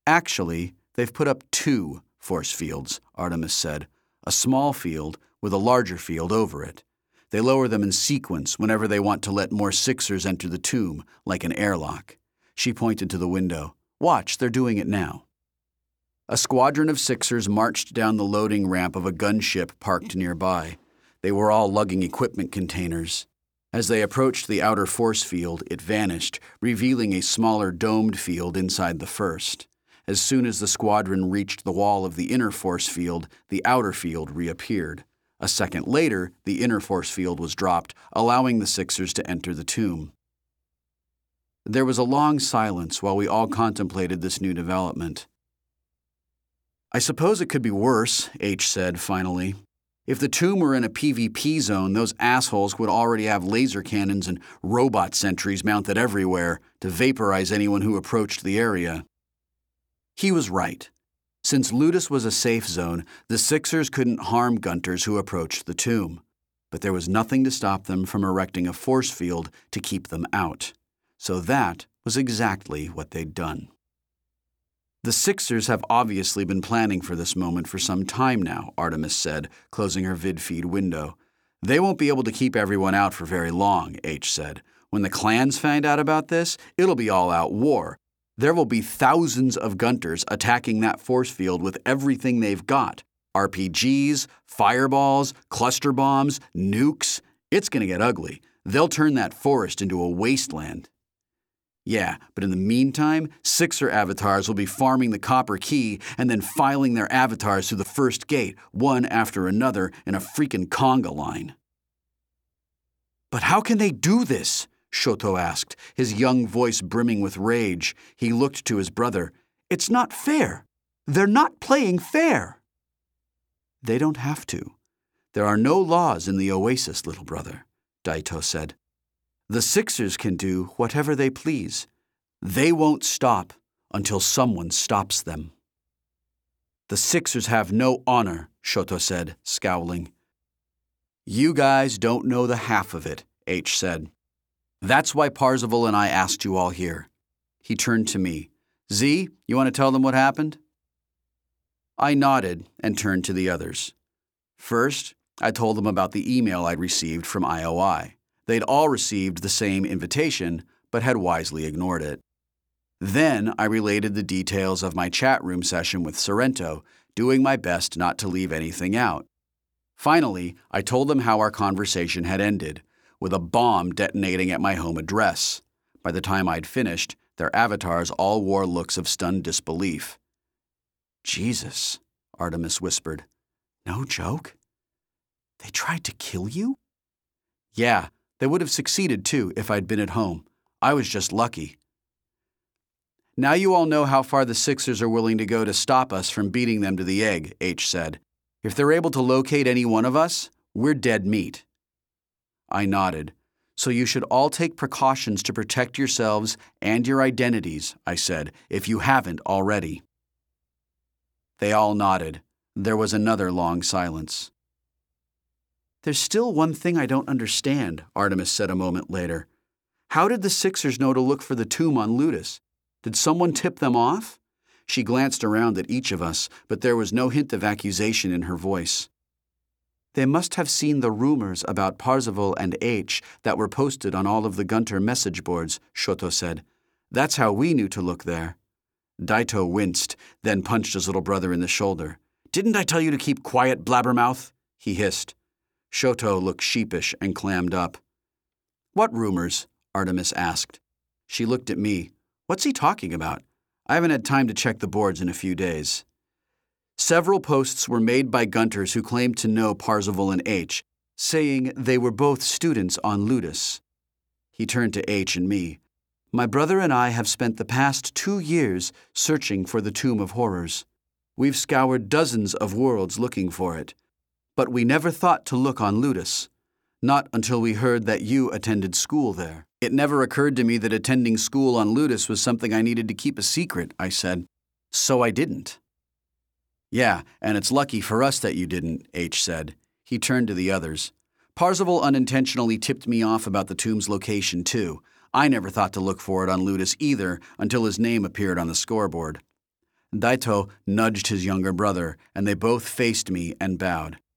Actually, they've put up 2 force fields, Artemis said. A small field with a larger field over it. They lower them in sequence whenever they want to let more Sixers enter the tomb, like an airlock. She pointed to the window. Watch, they're doing it now. A squadron of Sixers marched down the loading ramp of a gunship parked nearby. They were all lugging equipment containers. As they approached the outer force field, it vanished, revealing a smaller domed field inside the first. As soon as the squadron reached the wall of the inner force field, the outer field reappeared. A second later, the inner force field was dropped, allowing the Sixers to enter the tomb. There was a long silence while we all contemplated this new development. I suppose it could be worse, H said finally. If the tomb were in a PvP zone, those assholes would already have laser cannons and robot sentries mounted everywhere to vaporize anyone who approached the area. He was right. Since Ludus was a safe zone, the Sixers couldn't harm Gunters who approached the tomb. But there was nothing to stop them from erecting a force field to keep them out. So that was exactly what they'd done. The Sixers have obviously been planning for this moment for some time now, Artemis said, closing her vidfeed window. They won't be able to keep everyone out for very long, H said. When the clans find out about this, it'll be all-out war. There will be thousands of Gunters attacking that force field with everything they've got. RPGs, fireballs, cluster bombs, nukes. It's going to get ugly. They'll turn that forest into a wasteland. Yeah, but in the meantime, Sixer avatars will be farming the copper key and then filing their avatars through the first gate, one after another, in a freaking conga line. But how can they do this? Shoto asked, his young voice brimming with rage. He looked to his brother. It's not fair. They're not playing fair. They don't have to. There are no laws in the Oasis, little brother, Daito said. The Sixers can do whatever they please. They won't stop until someone stops them. The Sixers have no honor, Shoto said, scowling. You guys don't know the half of it, H said. That's why Parzival and I asked you all here. He turned to me. Z, you want to tell them what happened? I nodded and turned to the others. First, I told them about the email I'd received from IOI. They'd all received the same invitation, but had wisely ignored it. Then I related the details of my chat room session with Sorrento, doing my best not to leave anything out. Finally, I told them how our conversation had ended, with a bomb detonating at my home address. By the time I'd finished, their avatars all wore looks of stunned disbelief. Jesus, Artemis whispered. No joke? They tried to kill you? Yeah, they would have succeeded too if I'd been at home. I was just lucky. Now you all know how far the Sixers are willing to go to stop us from beating them to the egg, H said. If they're able to locate any one of us, we're dead meat. I nodded. So you should all take precautions to protect yourselves and your identities, I said, if you haven't already. They all nodded. There was another long silence. There's still one thing I don't understand, Artemis said a moment later. How did the Sixers know to look for the tomb on Ludus? Did someone tip them off? She glanced around at each of us, but there was no hint of accusation in her voice. They must have seen the rumors about Parzival and H that were posted on all of the Gunter message boards, Shoto said. That's how we knew to look there. Daito winced, then punched his little brother in the shoulder. Didn't I tell you to keep quiet, blabbermouth? He hissed. Shoto looked sheepish and clammed up. What rumors? Artemis asked. She looked at me. What's he talking about? I haven't had time to check the boards in a few days. Several posts were made by Gunters who claimed to know Parzival and H, saying they were both students on Ludus. He turned to H and me. My brother and I have spent the past 2 years searching for the Tomb of Horrors. We've scoured dozens of worlds looking for it. But we never thought to look on Ludus. Not until we heard that you attended school there. It never occurred to me that attending school on Ludus was something I needed to keep a secret, I said. So I didn't. Yeah, and it's lucky for us that you didn't, H said. He turned to the others. Parzival unintentionally tipped me off about the tomb's location, too. I never thought to look for it on Ludus either until his name appeared on the scoreboard. Daito nudged his younger brother, and they both faced me and bowed.